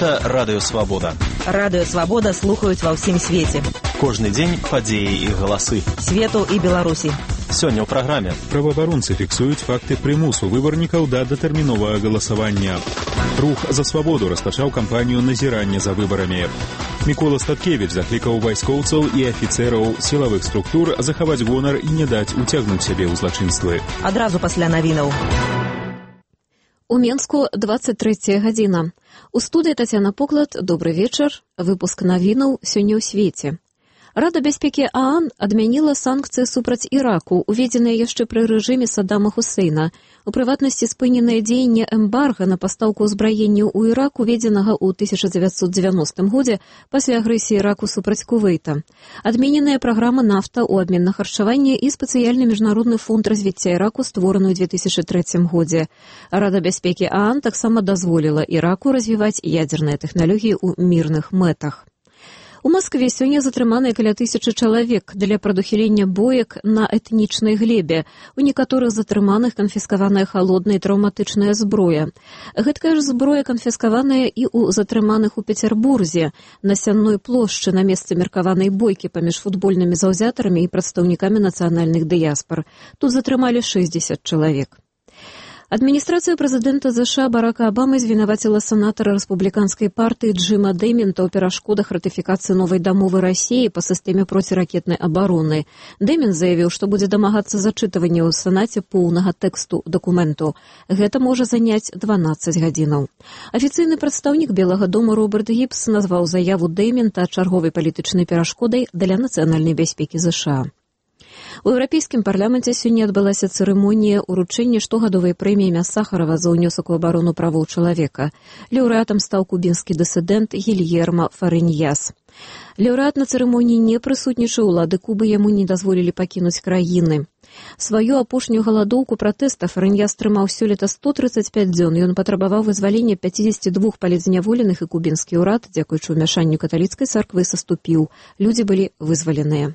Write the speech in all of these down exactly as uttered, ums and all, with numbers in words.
Гэта Радыё Свабода. Радыё Свабода слухаюць ва ўсім свеце. Кожны дзень падзеі і галасы. Свету і Беларусі. Сёння ў праграме. Праваабаронцы фіксуюць факты прымусу выбарнікаў да датэрміновага галасавання. Рух за свабоду распачаў кампанію назірання за выбарамі. Мікола Статкевіч заклікаў вайскоўцаў і афіцэраў сілавых структур захаваць гонар і не даць уцягнуць сябе ў злачынствы. Адразу пасля навінаў. У Менску двадцать третья гадзіна. У студыі Тацяна Поклад. Добры вечар. Выпуск навінаў сёння ў свеце. Рада бяспекі ААН адмяніла санкцыі супраць Іраку, уведзеныя яшчэ пры рэжыме Саддама Хусейна. У прыватнасці спыненае дзеянне эмбарга на пастаўку ўзбраення ў Ірак, уведзенага ў тысяча дзевяцьсот дзевяностым годзе пасля агрэсіі Іраку супраць Кувейта. Адмененая праграма нафта ў абмен на харчаванне і спецыяльны міжнародны фонд развіцця Іраку, створаны ў две тысячы трэцім годзе. Рада бяспекі ААН таксама дазволіла Іраку развіваць ядзерныя тэхналогіі ў мірных мэтах. У Маскве сёння затрыманыя каля тысячы чалавек для прадухілення боек на этнічнай глебе. У некаторых затрыманых канфіскаваная халодная і траўматычная зброя. Гэткая ж зброя канфіскаваная і ў затрыманых у Пецярбурзе, на Сянной плошчы, на месцы меркаванай бойкі паміж футбольнымі заўзятарамі і прадстаўнікамі нацыянальных дыяспар. Тут затрымалі шэсцьдзесят чалавек. Адміністрацыя прэзідэнта ЗША Барака Абамы звінаваціла сенатара рэспубліканскай партыі Джима Дэмента ў перашкодах ратыфікацыі новай дамовы Расіі па сістэме проціракетнай абароны. Дэмент заявіў, што будзе дамагацца зачытывання ў Сенаце поўнага тэксту дакументу. Гэта можа заняць дванаццаць гадзінаў. Афіцыйны прадстаўнік Белага дома Роберт Гібс назваў заяву Дэмента чарговай палітычнай перашкодай для нацыянальнай бяспекі ЗША. У Еўрапейскім парламенце сёння адбылася цырымонія ўручэння штогадовай прэміі імя Сахарова за ўнёсак у абарону правоў чалавека. Лаўрэатам стаў кубінскі дысідэнт Гільермо Фарыньяс. Лаўрэат на цырымоніі не прысутнічаў, улады Кубы яму не дазволілі пакінуць краіны. Сваю апошнюю галадоўку пратэста Фарыньяс трымаў сёлета сто трыццаць пяць дзён. Ён патрабаваў вызвалення пяцідзесяці двух палітзняволеных, і кубінскі ўрад, дзякуючы ўмяшанню каталіцкай царквы, саступіў. Людзі былі вызваленыя.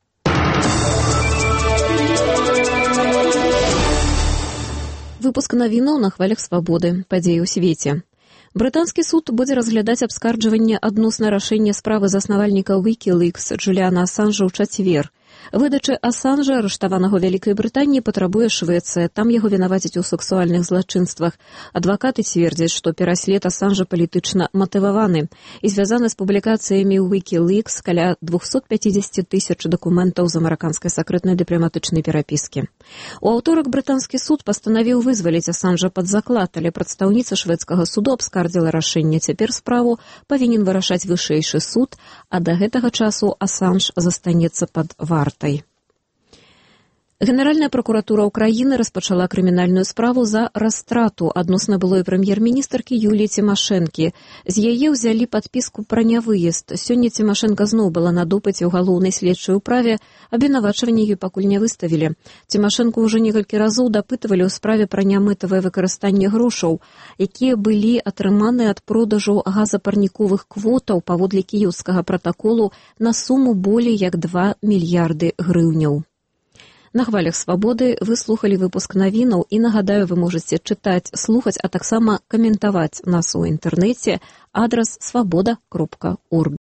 Выпуск навінаў на хвалях свабоды. Падзеі ў свеце. Брытанскі суд будзе разглядаць абскарджванне адносна рашэння справы заснавальніка Wikileaks Джуліана Асанжа ў чацвер. Выдачы Асанжа, арыштаванага ў Вялікай Брытаніі, патрабуе Швецыя. Там яго вінавацяць у сексуальных злачынствах. Адвакаты цвердзяць, што пераслед Асанжа палітычна матываваны і звязаны з публікацыямі ў Wikileaks каля двухсот пяцідзесяці тысяч дакументаў з амерыканскай сакрэтнай дыпламатычнай перапіскі. У аўторак брытанскі суд пастанавіў вызваліць Асанжа пад заклад, але прадстаўніца шведскага суду абскардзіла рашэнне. Цяпер справу павінен вырашаць вышэйшы суд, а да гэтага часу Асанж застанецца пад вартай. Генеральная прокуратура Украіны распачала крымінальную справу за растрату адносна былой прэм'ер-міністркі Юліі Цімашэнкі. З яе ўзялі падпіску пра нявыезд. Сёння Цімашэнка зноў была на допыце ў галоўнай следчай управе, абвінавачванне ёй пакуль не выставілі. Цімашэнку ўжо некалькі разоў дапытвалі ў справе пра нямэтавае выкарыстанне грошаў, якія былі атрыманыя ад продажу газапарніковых квотаў паводле кіеўскага пратаколу на суму болей як два мільярды грыўняў. На хвалях свабоды вы слухалі выпуск навінаў, і нагадаю, вы можаце чытаць, слухаць, а таксама каментаваць нас у інтэрнэце. Адрас свабода кропка орг.